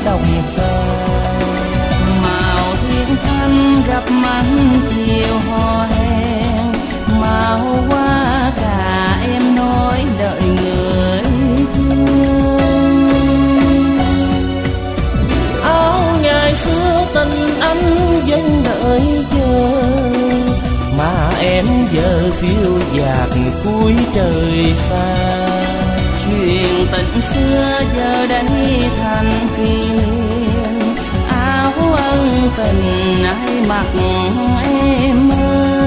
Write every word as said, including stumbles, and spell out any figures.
đồng xa. Màu thiên thanh gặp mặt chiều hò hẹn, màu hoa cả em nói đợi người thương. Áo ngày xưa tình anh vẫn đợi chờ, mà em giờ phiêu dạt cuối trời xa. Chuyện tình xưa giờ đây thành kỷ niệm, áo ân tình ai mặc em ơi.